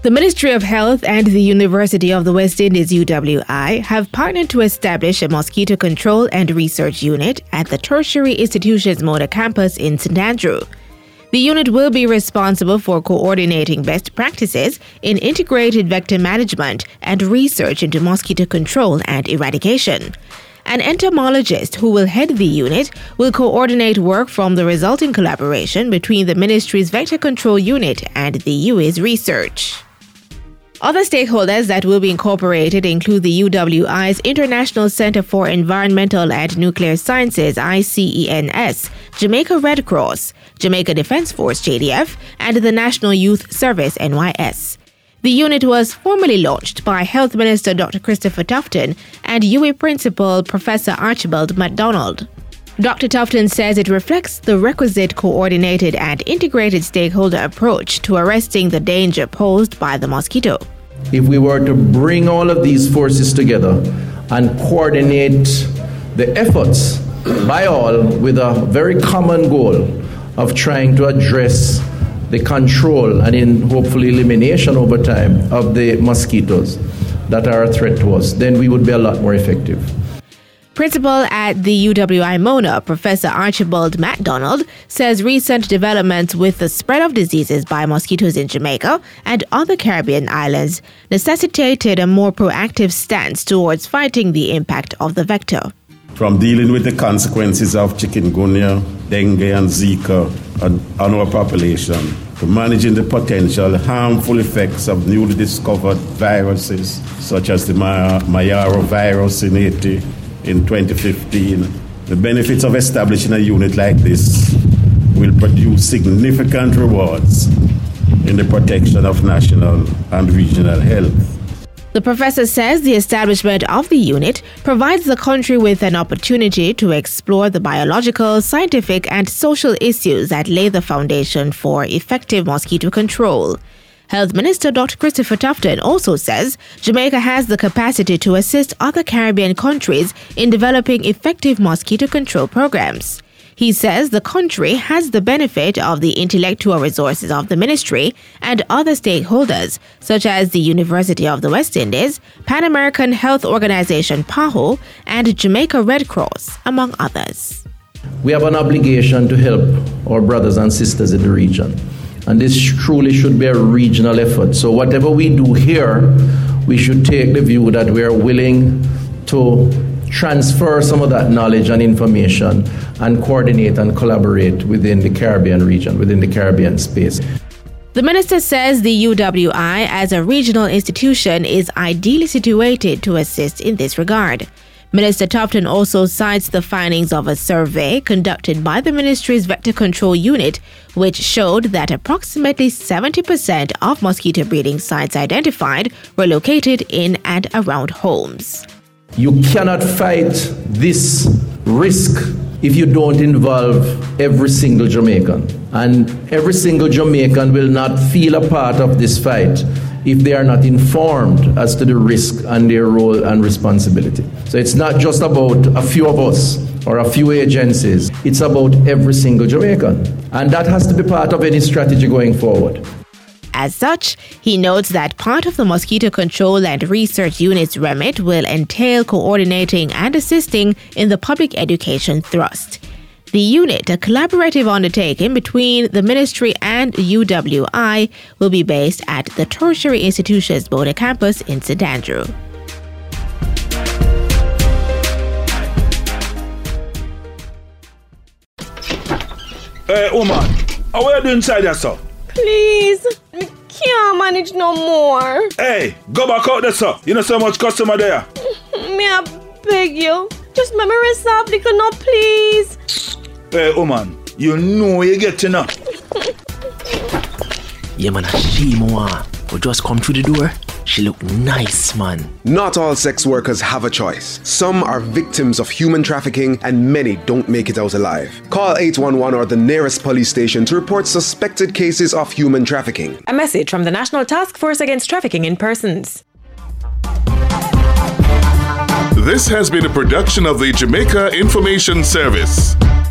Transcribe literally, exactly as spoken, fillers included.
The Ministry of Health and the University of the West Indies U W I have partnered to establish a mosquito control and research unit at the Tertiary Institutions Moda campus in Saint Andrew. The unit will be responsible for coordinating best practices in integrated vector management and research into mosquito control and eradication. An entomologist who will head the unit will coordinate work from the resulting collaboration between the ministry's vector control unit and the U A's research. Other stakeholders that will be incorporated include the U W I's International Center for Environmental and Nuclear Sciences I C E N S, Jamaica Red Cross, Jamaica Defense Force J D F, and the National Youth Service N Y S. The unit was formally launched by Health Minister Doctor Christopher Tufton and U A Principal Professor Archibald MacDonald. Doctor Tufton says it reflects the requisite coordinated and integrated stakeholder approach to arresting the danger posed by the mosquito. If we were to bring all of these forces together and coordinate the efforts by all with a very common goal of trying to address the control and in hopefully elimination over time of the mosquitoes that are a threat to us, then we would be a lot more effective. Principal at the U W I Mona, Professor Archibald MacDonald, says recent developments with the spread of diseases by mosquitoes in Jamaica and other Caribbean islands necessitated a more proactive stance towards fighting the impact of the vector. From dealing with the consequences of chikungunya, dengue, and Zika on, on our population, to managing the potential harmful effects of newly discovered viruses, such as the Mayaro virus in Haiti in twenty fifteen, the benefits of establishing a unit like this will produce significant rewards in the protection of national and regional health. The professor says the establishment of the unit provides the country with an opportunity to explore the biological, scientific, and social issues that lay the foundation for effective mosquito control. Health Minister Doctor Christopher Tufton also says Jamaica has the capacity to assist other Caribbean countries in developing effective mosquito control programs. He says the country has the benefit of the intellectual resources of the ministry and other stakeholders, such as the University of the West Indies, Pan American Health Organization PAHO, and Jamaica Red Cross, among others. We have an obligation to help our brothers and sisters in the region. And this truly should be a regional effort. So whatever we do here, we should take the view that we are willing to transfer some of that knowledge and information and coordinate and collaborate within the Caribbean region, within the Caribbean space. The minister says the U W I, as a regional institution, is ideally situated to assist in this regard. Minister Tufton also cites the findings of a survey conducted by the ministry's Vector Control Unit, which showed that approximately seventy percent of mosquito breeding sites identified were located in and around homes. You cannot fight this risk if you don't involve every single Jamaican. And every single Jamaican will not feel a part of this fight if they are not informed as to the risk and their role and responsibility. So it's not just about a few of us or a few agencies. It's about every single Jamaican. And that has to be part of any strategy going forward. As such, he notes that part of the mosquito control and research unit's remit will entail coordinating and assisting in the public education thrust. The unit, a collaborative undertaking between the ministry and U W I, will be based at the Tertiary Institutions Moda campus in Saint Andrew. Hey, woman, how are you doing inside there, sir? Please, we can't manage no more. Hey, go back out there, sir. You know so much customer there. May I beg you? Just let me resolve the no, please. Hey, woman, you know you get enough. Yeah, man, she more. We just come through the door. She look nice, man. Not all sex workers have a choice. Some are victims of human trafficking and many don't make it out alive. Call eight one one or the nearest police station to report suspected cases of human trafficking. A message from the National Task Force Against Trafficking in Persons. This has been a production of the Jamaica Information Service.